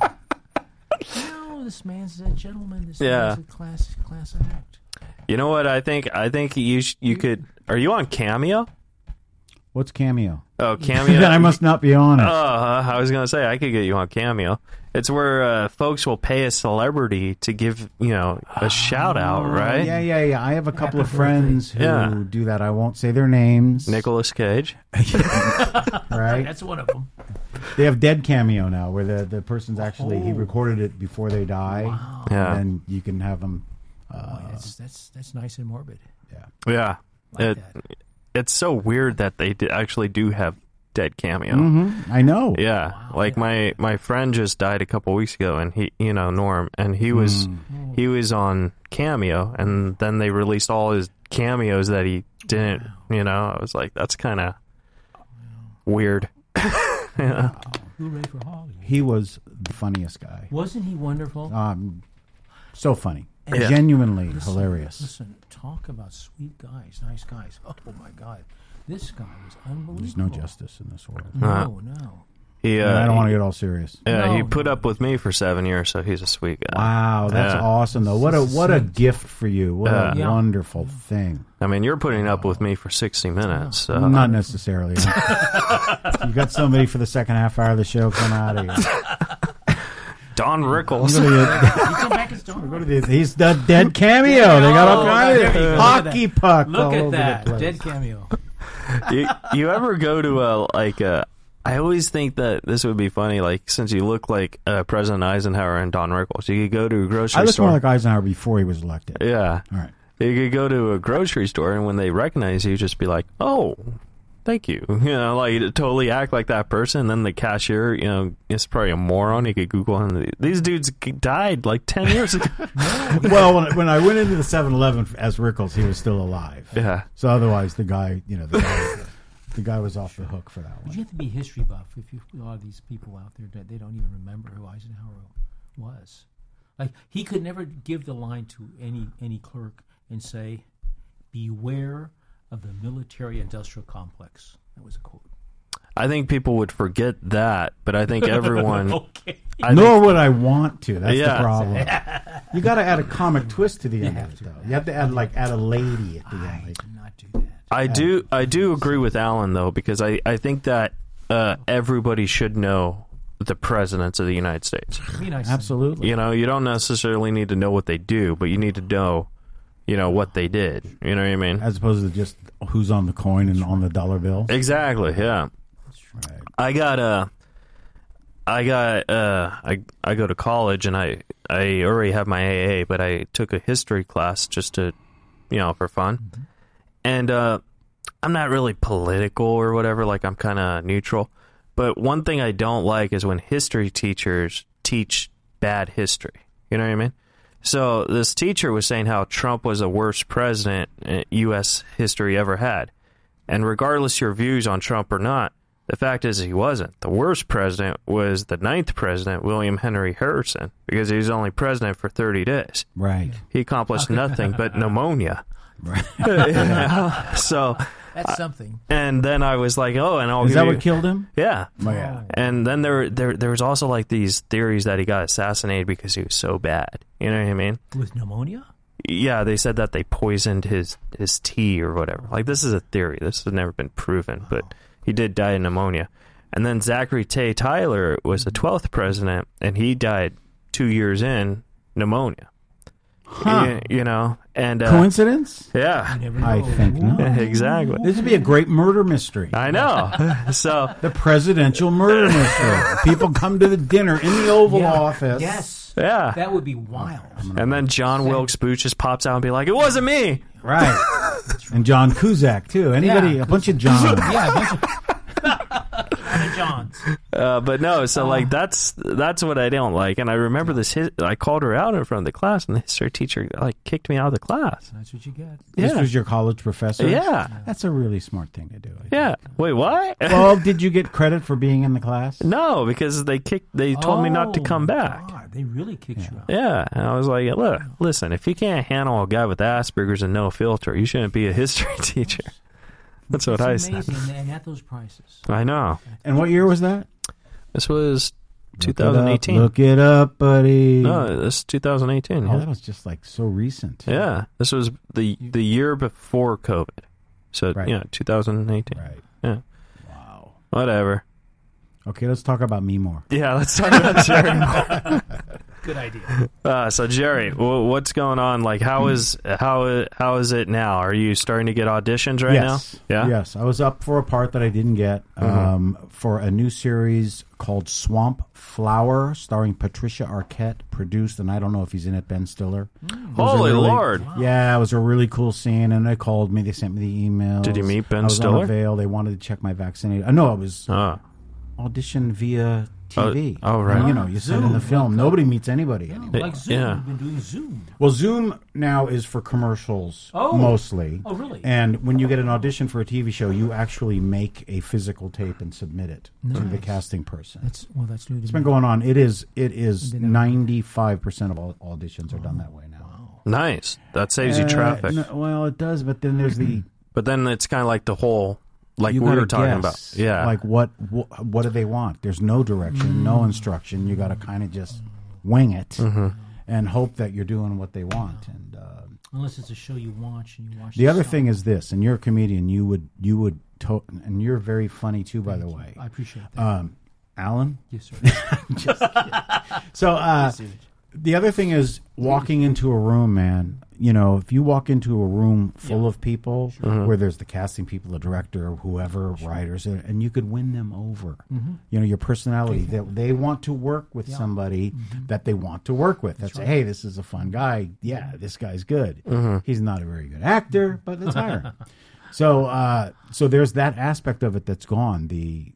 No, this man's a gentleman. This Yeah. man's a class class act. You know what? I think I think you sh- you could. Are you on Cameo? what's Cameo? Oh, Cameo. Then I must not be on it. Oh, uh, I was gonna say I could get you on Cameo. It's where uh, folks will pay a celebrity to give you know a shout out, right? Yeah, yeah, yeah. I have a couple of Happy friends who Yeah. do that. I won't say their names. Nicolas Cage. Right? That's one of them. They have Dead Cameo now, where the, the person's actually, he recorded it before they die. Yeah. And you can have them. Oh, that's that's that's nice and morbid. Yeah. Yeah. Like It, that. it's so weird that they d- actually do have dead Cameo. Mm-hmm. I know. Yeah, like my my friend just died a couple weeks ago, and he, you know, Norm, and he was he was on Cameo, and then they released all his cameos that he didn't. You know, I was like, that's kind of weird. Yeah. Hooray for Hollywood! He was the funniest guy. Wasn't he wonderful? Um, so funny. Yeah. Genuinely Listen, hilarious. Listen, talk about sweet guys, nice guys. Oh my God, this guy was unbelievable. There's no justice in this world. No, no. He, uh, And I don't he- want to get all serious. Yeah, he No, put no. up with me for seven years, so he's a sweet guy. Wow, that's Yeah. awesome though. What a what a gift for you. What a Yeah. wonderful thing. I mean, you're putting up with me for sixty minutes. So. Not necessarily. You got somebody for the second half hour of the show. Come out of here. Don Rickles. Go to the- You come back and start. go to the- He's the dead cameo. They got all Oh, kinds there of you go. hockey puck. Look all at over the that place. dead cameo. you, you ever go to a like a? I always think that this would be funny. Like since you look like uh, President Eisenhower and Don Rickles, you could go to a grocery I looked store. more like Eisenhower before he was elected. yeah, All right. you could go to a grocery store, and when they recognize you, just be like, "Oh, thank you." You know, like totally act like that person. And then the cashier, you know, is probably a moron. He could Google him. These dudes died like ten years ago. Well, when, when I went into the seven eleven as Rickles, he was still alive. Yeah. So otherwise, the guy, you know, the guy, the guy was off the hook for that You one. have to be history buff if you a lot of these people out there that they don't even remember who Eisenhower was. Like he could never give the line to any any clerk and say, "Beware of the military-industrial complex." That was a quote. I think people would forget that, but I think everyone. Okay. I Nor think, would I want to. That's Yeah. the problem. You got to add a comic twist to the end of it, though. You have to add like add a lady at the I end. did not do that. I do. I do agree with Alan though, because I I think that uh, everybody should know the presidents of the United States. Be nice. Absolutely. You know, you don't necessarily need to know what they do, but you need to know, you know, what they did. You know what I mean? As opposed to just who's on the coin and on the dollar bill. Exactly. Yeah. Right. I got uh I got uh I I go to college and I I already have my A A, but I took a history class just to, you know, for fun. Mm-hmm. And uh I'm not really political or whatever, like I'm kind of neutral. But one thing I don't like is when history teachers teach bad history. You know what I mean? So this teacher was saying how Trump was the worst president U S history ever had. And regardless your views on Trump or not, the fact is he wasn't. The worst president was the ninth president, William Henry Harrison, because he was only president for thirty days. Right. He accomplished nothing but pneumonia. Right. Yeah. So, That's something. and then I was like, oh, and I'll Is give that you- what killed him? Yeah. Oh, yeah. And then there, there, there was also like these theories that he got assassinated because he was so bad. You know what I mean? With pneumonia? Yeah, they said that they poisoned his, his tea or whatever. Like, this is a theory. This has never been proven, but he did die of pneumonia. And then Zachary Tay Tyler was the twelfth president, and he died two years in pneumonia. Huh. You, you know, and uh, Coincidence? yeah, You never I know. think not. exactly. This would be a great murder mystery. I know. So The presidential murder mystery. People come to the dinner in the Oval Yeah. Office. Yes. yeah, That would be wild. and then John Wilkes Booth just pops out and be like, "It wasn't me." Right. And John Cusack, too. Anybody, Yeah. a bunch of Johns. Yeah, a bunch of, a lot of Johns. Uh, but no, so like that's that's what I don't like. And I remember this. His, I called her out in front of the class, and the history teacher like kicked me out of the class. That's what you get. This Yeah. was your college professor? Yeah, That's a really smart thing to do. I think. yeah. Wait, what? Well, did you get credit for being in the class? No, because they kicked. They told me not to Oh, come back. God, they really kicked you out. Yeah, and I was like, look, listen, if you can't handle a guy with Asperger's and no filter, you shouldn't be a history teacher. That's what It's I amazing, said. and at those prices. I know. And what year was that? This was Look it twenty eighteen. up, Look it up, buddy. No, this is twenty eighteen. Oh, Yeah. that was just like so recent. Yeah, this was the the year before COVID. So, Right. yeah, twenty eighteen. Right. Yeah, Wow. whatever. Okay, let's talk about me more. Yeah, let's talk about Jerry. Good idea. Uh, so, Jerry, w- what's going on? Like, how is how how is it now? Are you starting to get auditions right yes. now? Yeah. Yes. I was up for a part that I didn't get um, for a new series called Swamp Flower, starring Patricia Arquette, produced, and I don't know if he's in it, Ben Stiller. It was a Holy really- Lord. Yeah, it was a really cool scene, and they called me. They sent me the email. Did you meet Ben I was Stiller? on a veil. They wanted to check my vaccination. Uh, no, it was Oh. audition via T V. Oh, oh, right. And, you know, you send in the film. Nobody meets anybody anymore. Like Zoom. Yeah. We've been doing Zoom. Well, Zoom now is for commercials Oh. mostly. Oh, really? And when you get an audition for a T V show, you actually make a physical tape and submit it to the casting person. That's well. That's new to It's me. been going on. It is. It is Been- ninety-five percent of all auditions are done that way now. Nice. That saves you Uh, traffic. no, well, it does, but then there's the But then it's kind of like the whole, like you we gotta were talking guess, about. Yeah. like what, what what do they want? There's no direction, no instruction. You got to kind of just wing it Mm-hmm. and hope that you're doing what they want. And uh, Unless it's a show you watch and you watch. the other stuff. thing is this, and you're a comedian, you would you would to- and you're very funny too, by the way. I appreciate that. Um, Alan. yes, sir. So uh, the other thing is walking into a room, man. You know, if you walk into a room full Yeah. of people where there's the casting people, the director, whoever, writers, and you could win them over. You know, your personality. They, they want to work with somebody that they want to work with. That's, hey, this is a fun guy. Yeah, this guy's good. He's not a very good actor, but let's hire him. So, uh, so there's that aspect of it that's gone. The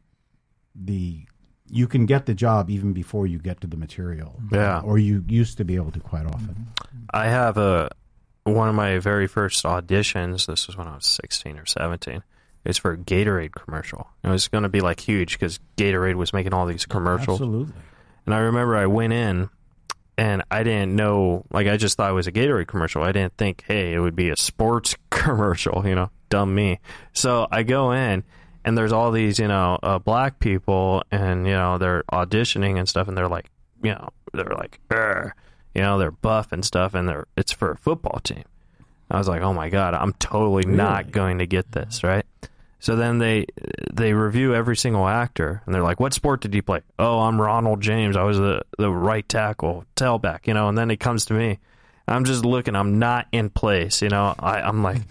the you can get the job even before you get to the material. Yeah. Or you used to be able to quite often. I have a one of my very first auditions. This was when I was sixteen or seventeen. It was for a Gatorade commercial. It was going to be like huge because Gatorade was making all these commercials. Absolutely. And I remember I went in and I didn't know, like I just thought it was a Gatorade commercial. I didn't think, hey, it would be a sports commercial, you know, dumb me. So I go in and there's all these, you know, uh, black people and, you know, they're auditioning and stuff and they're like, you know, they're like, Urgh. You know, they're buff and stuff, and they're it's for a football team. I was like, oh my God, I'm totally not going to get this, right? So then they they review every single actor, and they're like, what sport did you play? Oh, I'm Ronald James. I was the, the right tackle, tailback, you know, and then it comes to me. I'm just looking. I'm not in place, you know. I, I'm like,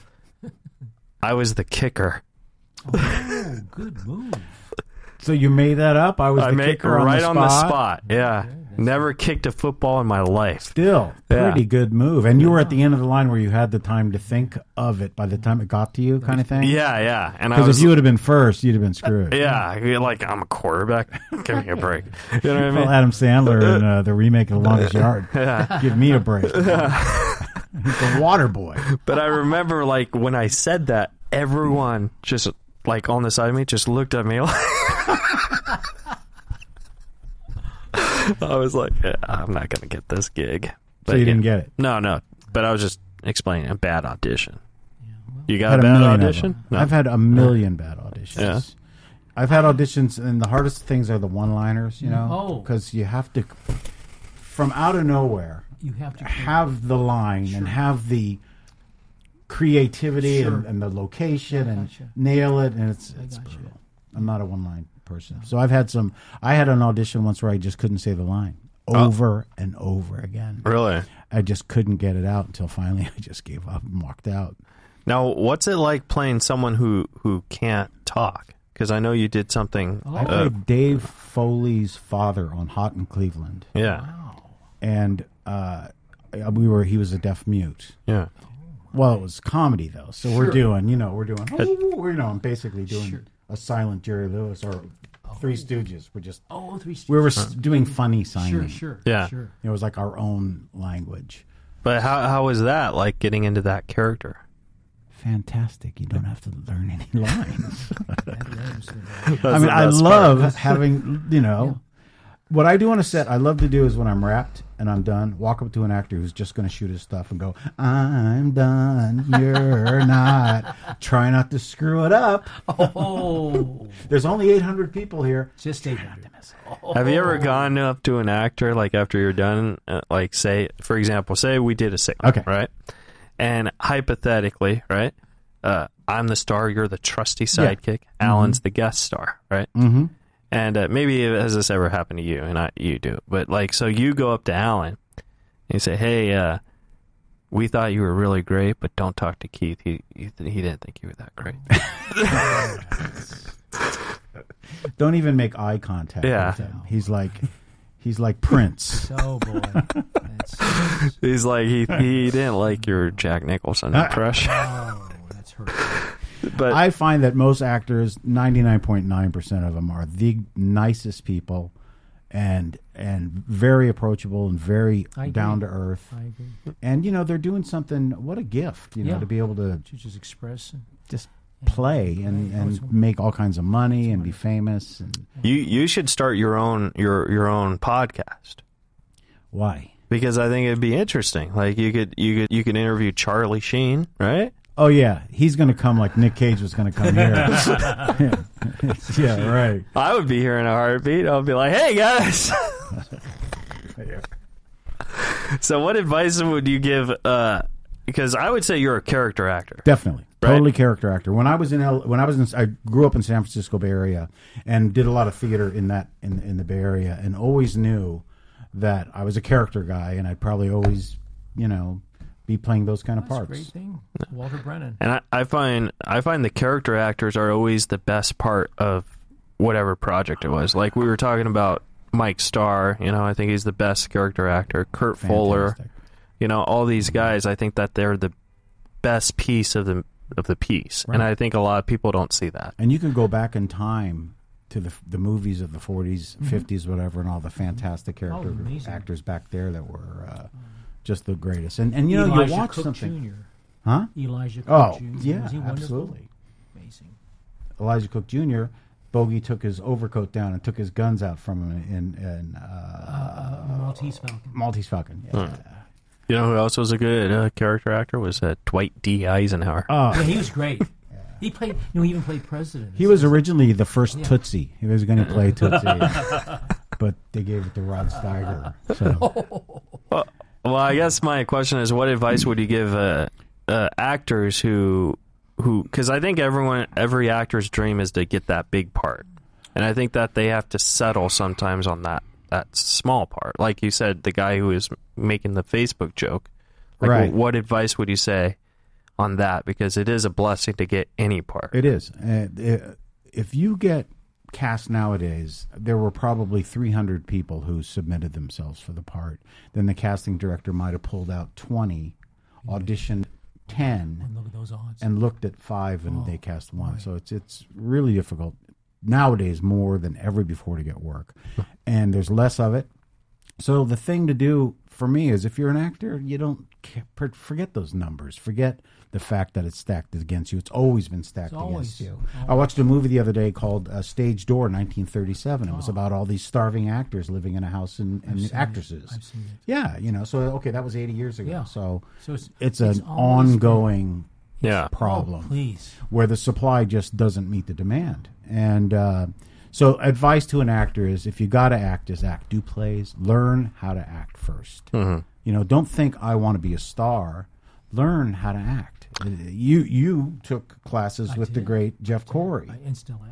I was the kicker. Oh, good move. So you made that up? I was I the made kicker right on the on spot? the spot. Yeah. Never kicked a football in my life. Still, Yeah. pretty good move. And you were at the end of the line where you had the time to think of it by the time it got to you, kind of thing? Yeah, yeah. And I Because was if you would have been first, you'd have been screwed. yeah, you're like I'm a quarterback. Give me a break. You know what I Well, mean? Adam Sandler in uh, the remake of The Longest Yard. Give me a break. He's the water boy. But I remember like when I said that, everyone just like on the side of me just looked at me like I was like, yeah, I'm not gonna get this gig. But, So you didn't yeah. get it? No, no. But I was just explaining a bad audition. You got Had a bad million of audition? them. No. I've had a million bad auditions. Yeah. I've had auditions, and the hardest things are the one-liners, you know? Oh. Because you have to, from out of nowhere, You have to have the line and have the creativity Sure. and, and the location I and gotcha. nail it, and it's, I it's gotcha. brutal. I'm not a one-line person. So I've had some. I had an audition once where I just couldn't say the line over oh. and over again. Really? I just couldn't get it out until finally I just gave up and walked out. Now, what's it like playing someone who, who can't talk? Because I know you did something. I uh, played Dave Foley's father on Hot in Cleveland. Yeah. Wow. And uh, we were. He was a deaf mute. Yeah. Well, it was comedy though, so Sure. we're doing. You know, we're doing. Oh, we're, you know, I'm basically doing Sure. a silent Jerry Lewis or Three Stooges. We're just. Oh, Three Stooges. We were s doing funny signing. Sure, sure. Yeah. Sure. It was like our own language. But how how was that, like, getting into that character? Fantastic. You don't have to learn any lines. That learns the- I That's mean, the I best love part. having, you know, what I do on a set, I love to do is when I'm wrapped and I'm done, walk up to an actor who's just going to shoot his stuff and go, I'm done. You're not. Try not to screw it up. Oh, There's only eight hundred people here. just eight hundred. Oh. Have you ever gone up to an actor, like, after you're done, uh, like, say, for example, say we did a sitcom, Okay. right? And hypothetically, right, uh, I'm the star, you're the trusty Yeah. sidekick, Alan's the guest star, right? Mm-hmm. And uh, maybe has this ever happened to you, and I, you do, but, like, so you go up to Alan, and you say, hey, uh, we thought you were really great, but don't talk to Keith. He, he, he didn't think you were that great. Don't even make eye contact Yeah. with him. He's like, he's like Prince. Oh boy, that's, He's like, he, he didn't like your Jack Nicholson impression. oh, that's hurtful. But I find that most actors, ninety-nine point nine percent of them, are the nicest people and and very approachable and very I agree. down to earth. I agree. And, you know, they're doing something, what a gift, you know, Yeah. to be able to To just express. And, just play and, Right. and make all kinds of money and be famous. And you you should start your own your your own podcast. why? Because I think it'd be interesting. Like you could you could you could interview Charlie Sheen, right? Oh, yeah. He's going to come like Nick Cage was going to come here. Yeah, right. I would be here in a heartbeat. I'll be like, "Hey guys." So, what advice would you give? Uh, because I would say you're a character actor. Definitely, Right. totally character actor. When I was in L, when I was in, I grew up in San Francisco Bay Area and did a lot of theater in that in in the Bay Area, and always knew that I was a character guy, and I'd probably always, you know, be playing those kind of that's a parts. great thing. Walter Brennan. And I, I find I find the character actors are always the best part of whatever project it was. Like we were talking about Mike Starr, you know, I think he's the best character actor. Kurt Fuller, Fantastic. you know, all these guys. I think that they're the best piece of the of the piece, and Right. I think a lot of people don't see that. And you can go back in time to the the movies of the forties, fifties, whatever, and all the fantastic character Oh, amazing. actors back there that were uh, just the greatest. And and you know, Elijah you watch Cook something, Junior huh? Elijah Cook Oh, Junior yeah, Was he wonderful? absolutely. Amazing. Elijah Cook Junior Bogey took his overcoat down and took his guns out from him in, in uh, Uh, Maltese Falcon. Maltese Falcon. Yeah. You know who else was a good uh, character actor? Was uh, Dwight D. Eisenhower. Oh, Yeah, he was great. He played. You know, he even played president. he was originally the first Yeah. Tootsie. He was going to play Tootsie, but they gave it to Rod Steiger. So Well, I guess my question is, what advice would you give uh, uh, actors who, who? Because I think everyone, every actor's dream is to get that big part, and I think that they have to settle sometimes on that that small part. Like you said, the guy who is making the Facebook joke. Like, Right. What advice would you say on that? Because it is a blessing to get any part. it is. Uh, uh, if you get cast nowadays, there were probably three hundred people who submitted themselves for the part. Then the casting director might have pulled out twenty, auditioned ten, And look at those odds. and looked at five, and they cast one. So it's it's really difficult nowadays, more than ever before, to get work, and there's less of it. So the thing to do for me is, if you're an actor, you don't ca- per- forget those numbers. Forget the fact that it's stacked against you. It's always been stacked It's always, against you. always. I watched a movie the other day called uh, Stage Door, nineteen thirty-seven. It was about all these starving actors living in a house and, and seen it. actresses. I've seen it. Yeah, you know. So okay, that was eighty years ago. Yeah. So So it's it's, it's an always ongoing Yeah. problem Oh, please. where the supply just doesn't meet the demand. And uh, so advice to an actor is, if you got to act, is act. Do plays. Learn how to act first. Mm-hmm. You know, don't think I want to be a star. Learn how to act. You you took classes I with the did. great Jeff Corey. I, and Still Adler.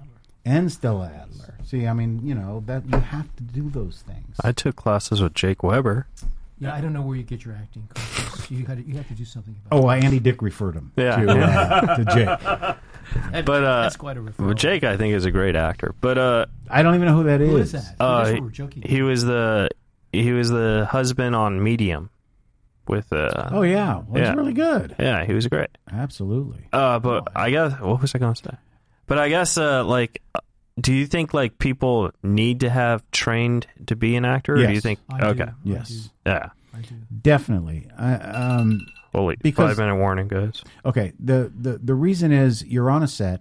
and Stella Adler. See, I mean, you know, that you have to do those things. I took classes with Jake Weber. Yeah, I don't know where you get your acting coaches. You had to, you have to do something about Oh, Andy Dick referred him Yeah. to, uh, to Jake. it. But uh, That's quite a referral. well, Jake, I think, is a great actor. But uh, I don't even know who that is. Who is that? Uh, That's he, what we're joking. he was the he was the husband on Medium with uh Oh, yeah. Well, Yeah. It's really good. yeah, he was great. Absolutely. Uh, but I guess what was I going to say? But I guess uh, like, do you think like people need to have trained to be an actor? Or do you Yes. think I do. okay, I Yes. do. yeah? I do. Definitely. I, um, Holy Because- five minute warning, guys. okay. The, the, the reason is you're on a set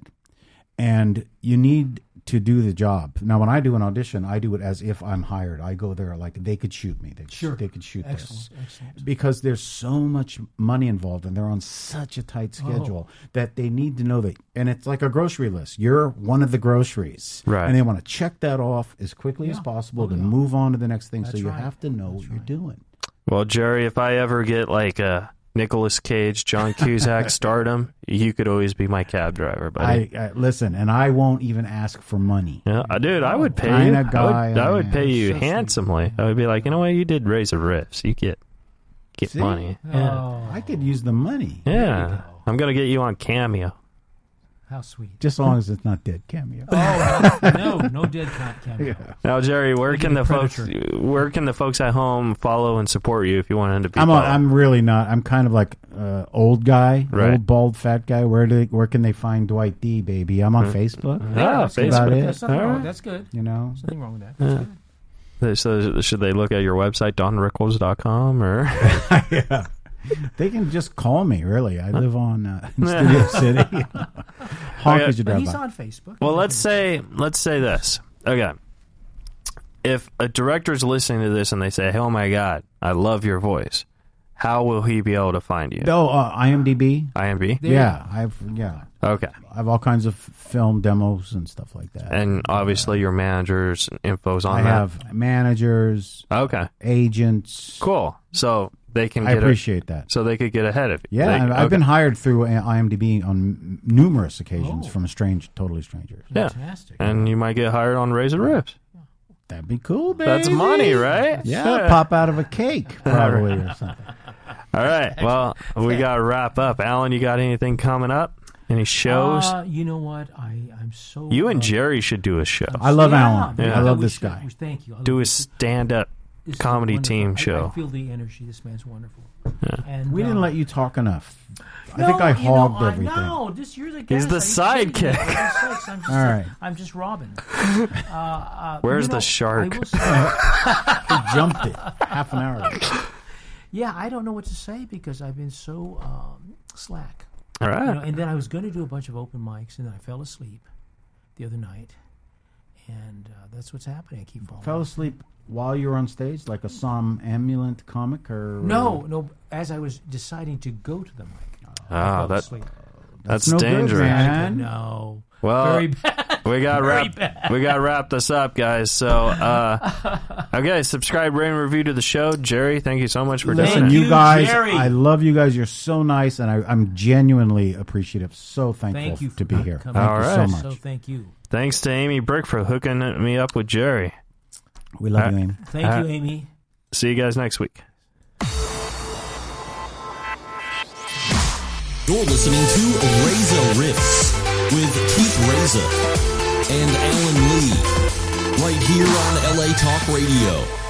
and you need to do the job. Now, when I do an audition, I do it as if I'm hired. I go there like they could shoot me. They, Sure. they could shoot Excellent. this. Excellent. Because there's so much money involved and they're on such a tight schedule that they need to know that. And it's like a grocery list. You're one of the groceries. Right. And they want to check that off as quickly as Yeah. possible Oh, to yeah. move on to the next thing. That's so you right. have to know That's what you're right. doing. Well, Jerry, if I ever get like a Nicolas Cage, John Cusack stardom, you could always be my cab driver, buddy. I, I Listen, and I won't even ask for money. yeah, I- dude, I would pay Kinda you. guy I would, I I would am. pay you So sweet. handsomely. I would be like, you know what, you did Razor Riffs. You get get See? money. Yeah, Oh, I could use the money. yeah. go. I'm gonna get you on Cameo. how sweet. Just as long as it's not dead cameo. Oh, no, no, no dead cat cameo. Now, Jerry, where Maybe can the the folks Predator. where can the folks at home follow and support you if you want them to be? I'm a, followed? I'm really not. I'm kind of like uh, old guy, Right. old bald fat guy. Where do they, where can they find Dwight D? Baby, I'm on Facebook. Ah, that's good. Facebook. About it. That's nothing wrong. All right. That's good. You know, There's nothing wrong with that. That's good. So should they look at your website, don rickles dot com, or yeah. They can just call me. Really, I live on uh, in Studio City. Honk Okay. as you But drive he's by. on Facebook. well, let's say let's say this. Okay, if a director's listening to this and they say, "Oh my God, I love your voice," how will he be able to find you? Oh, uh, IMDb. I M B. There you Yeah, I've yeah, Okay, I have all kinds of film demos and stuff like that. and obviously your managers and info's on I that. have managers, Okay, agents. cool. So they can I get a, appreciate that. so they could get ahead of you. Yeah, They- and I've okay. been hired through IMDb on m- numerous occasions Oh. from strange, totally strangers. Yeah. Fantastic. and you might get hired on Razor Riffs. That'd be cool, baby. That's money, right? Yeah, pop out of a cake, probably, or something. All right. Well, we got to wrap up. Alan, you got anything coming up? Any shows? Uh, you know what? I, I'm so. you and uh, Jerry should do a show. I love yeah, Alan. yeah, I love we this should. guy. We- Thank you. I Do love a this. stand-up This is comedy wonderful. team I- show. I feel the energy. This man's wonderful. And We didn't uh, let you talk enough. I no, think I you know, hogged I- everything. No, this you're the guest. He's the I didn't say sidekick. anything. I'm just, I'm just, All right. I'm just Robin. Uh, uh, Where's you the know, shark? I will say- He jumped it half an hour ago. yeah, I don't know what to say because I've been so um, slack. All You right. know, and then I was going to do a bunch of open mics, and then I fell asleep the other night, and uh, that's what's happening. I keep falling. Fell asleep while you were on stage, like a somnambulant comic, or No, no. As I was deciding to go to the mic, I Ah, fell that asleep. that's no good, dangerous. man. No, Well, very bad. we got Very wrap bad. we got to wrap this up, guys. So, uh, okay, subscribe, rate, and review to the show. Jerry, thank you so much for Listen, doing it. you you, guys, Jerry. I love you guys. You're so nice, and I, I'm genuinely appreciative. So thankful Thank you for to be here. coming. Thank All you right. so much. So thank you. Thanks to Amy Brick for hooking me up with Jerry. We love you, Uh, Amy. Thank Uh, you, Amy. See you guys next week. You're listening to Reza Riffs with Keith Reza and Alan Lee, right here on L A Talk Radio.